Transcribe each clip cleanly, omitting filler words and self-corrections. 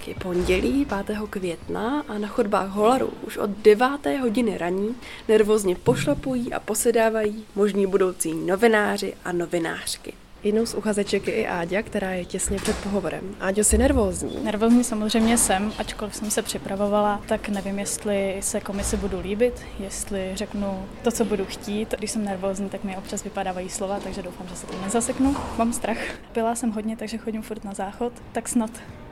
Je pondělí 5. května a na chodbách Holaru už od 9. hodiny raní nervózně pošlapují a posedávají možní budoucí novináři a novinářky. Jednou z uchazeček je i Áďa, která je těsně před pohovorem. Áďo, jsi nervózní? Nervózní samozřejmě jsem, ačkoliv jsem se připravovala, tak nevím, jestli se komisi budu líbit, jestli řeknu to, co budu chtít. Když jsem nervózní, tak mi občas vypadávají slova, takže doufám, že se to nezaseknu. Mám strach. Pila jsem hodně, takže chodím furt na záchod, tak snad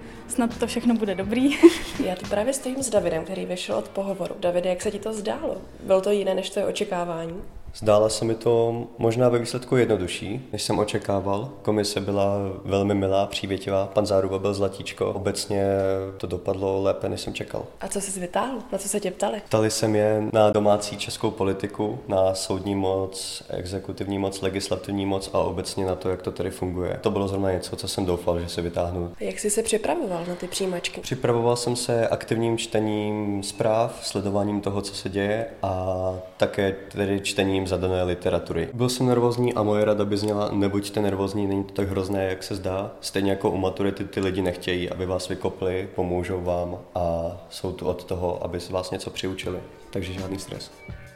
to všechno bude dobrý. Já tu právě stojím s Davidem, který vyšel od pohovoru. Davide, jak se ti to zdálo? Bylo to jiné než tvoje očekávání? Zdálo se mi to možná ve výsledku jednodušší, než jsem očekával. Komise byla velmi milá, přívětivá, pan Záruba byl zlatíčko. Obecně to dopadlo lépe, než jsem čekal. A co jsi vytáhl? Na co se tě ptali? Ptali se mě na domácí českou politiku, na soudní moc, exekutivní moc, legislativní moc a obecně na to, jak to tady funguje. To bylo zrovna něco, co jsem doufal, že se vytáhnu. Jak jsi se připravoval na ty přijímačky? Připravoval jsem se aktivním čtením zpráv, sledováním toho, co se děje a také tedy čtením zadané literatury. Byl jsem nervózní a moje rada by zněla: nebuďte nervózní, není to tak hrozné, jak se zdá. Stejně jako u maturity ty lidi nechtějí, aby vás vykopli, pomůžou vám a jsou tu od toho, aby se vás něco přiučili. Takže žádný stres.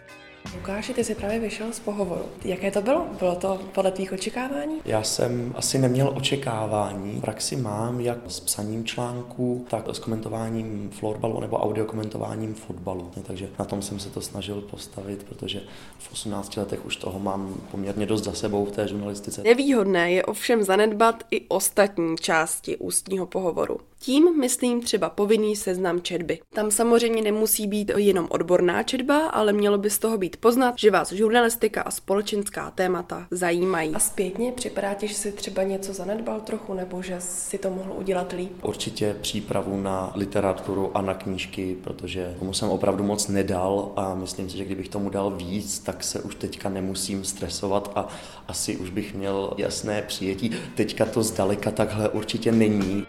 Lukáši, ty jsi právě vyšel z pohovoru. Jaké to bylo? Bylo to podle tvých očekávání? Já jsem asi neměl očekávání. V praxi mám jak s psaním článků, tak s komentováním florbalu nebo audiokomentováním fotbalu. Takže na tom jsem se to snažil postavit, protože v 18 letech už toho mám poměrně dost za sebou v té žurnalistice. Nevýhodné je ovšem zanedbat i ostatní části ústního pohovoru. Tím myslím třeba povinný seznam četby. Tam samozřejmě nemusí být jenom odborná četba, ale mělo by z toho být poznat, že vás žurnalistika a společenská témata zajímají. A zpětně připadá ti, že si třeba něco zanedbal trochu, nebo že si to mohl udělat líp? Určitě přípravu na literaturu a na knížky, protože tomu jsem opravdu moc nedal a myslím si, že kdybych tomu dal víc, tak se už teďka nemusím stresovat a asi už bych měl jasné přijetí. Teďka to zdaleka takhle určitě není.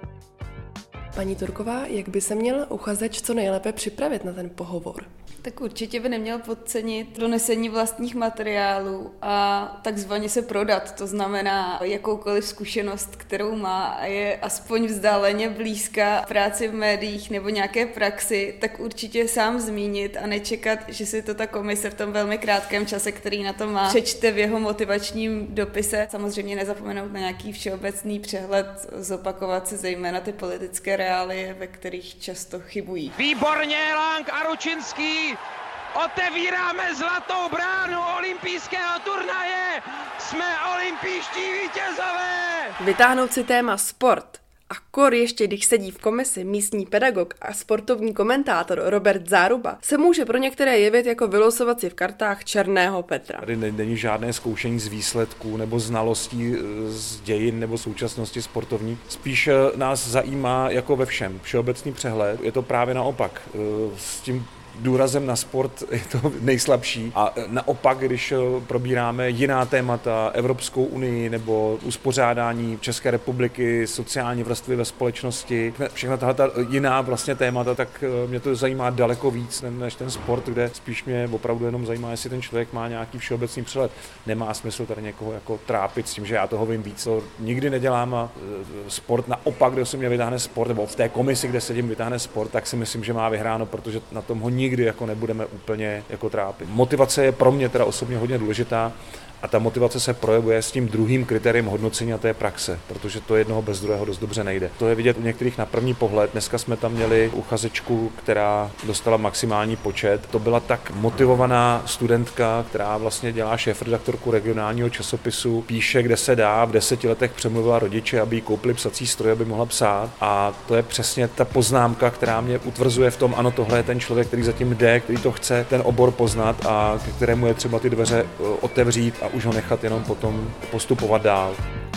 Paní Turková, jak by se měl uchazeč co nejlépe připravit na ten pohovor? Tak určitě by neměl podcenit donesení vlastních materiálů a takzvaně se prodat. To znamená jakoukoliv zkušenost, kterou má a je aspoň vzdáleně blízká práci v médiích nebo nějaké praxi, tak určitě sám zmínit a nečekat, že si to ta komise v tom velmi krátkém čase, který na to má, přečte v jeho motivačním dopise. Samozřejmě nezapomenout na nějaký všeobecný přehled, zopakovat si zejména ty politické reálie, ve kterých často chybují. Výborně, Lang a Ručinský! Otevíráme zlatou bránu olympijského turnaje! Jsme olympijští vítězové! Vytáhnout si téma sport a kor ještě, když sedí v komisi místní pedagog a sportovní komentátor Robert Záruba, se může pro některé jevit jako vylosovat si v kartách černého Petra. Tady není žádné zkoušení z výsledků nebo znalostí z dějin nebo současnosti sportovní. Spíš nás zajímá jako ve všem všeobecný přehled. Je to právě naopak. S tím důrazem na sport je to nejslabší a naopak, když probíráme jiná témata, Evropskou unii nebo uspořádání České republiky, sociální vrstvy ve společnosti, všechna tato jiná vlastně témata, tak mě to zajímá daleko víc než ten sport, kde spíš mě opravdu jenom zajímá, jestli ten člověk má nějaký všeobecný přehled. Nemá smysl tady někoho jako trápit s tím, že já toho vím víc, co nikdy nedělám a sport naopak, kdo se mě vytáhne sport, nebo v té komisi, kde sedím, vytáhne sport, tak si myslím, že má vyhráno, protože na tom ho nikdy jako nebudeme úplně jako trápit. Motivace je pro mě teda osobně hodně důležitá a ta motivace se projevuje s tím druhým kritériem hodnocení a to je praxe, protože to jednoho bez druhého dost dobře nejde. To je vidět u některých na první pohled. Dneska jsme tam měli uchazečku, která dostala maximální počet. To byla tak motivovaná studentka, která vlastně dělá šéfredaktorku regionálního časopisu, píše, kde se dá, v 10 letech přemluvila rodiče, aby jí koupili psací stroj, aby mohla psát. A to je přesně ta poznámka, která mě utvrzuje v tom, ano, tohle je ten člověk, který zatím jde, který to chce ten obor poznat a ke kterému je třeba ty dveře otevřít a už ho nechat jenom potom postupovat dál.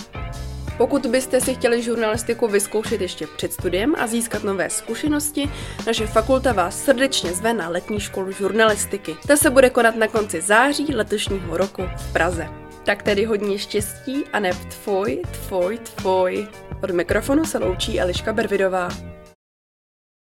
Pokud byste si chtěli žurnalistiku vyzkoušet ještě před studiem a získat nové zkušenosti, naše fakulta vás srdečně zve na letní školu žurnalistiky. Ta se bude konat na konci září letošního roku v Praze. Tak tedy hodně štěstí a neb tvoj. Od mikrofonu se loučí Eliška Bervidová.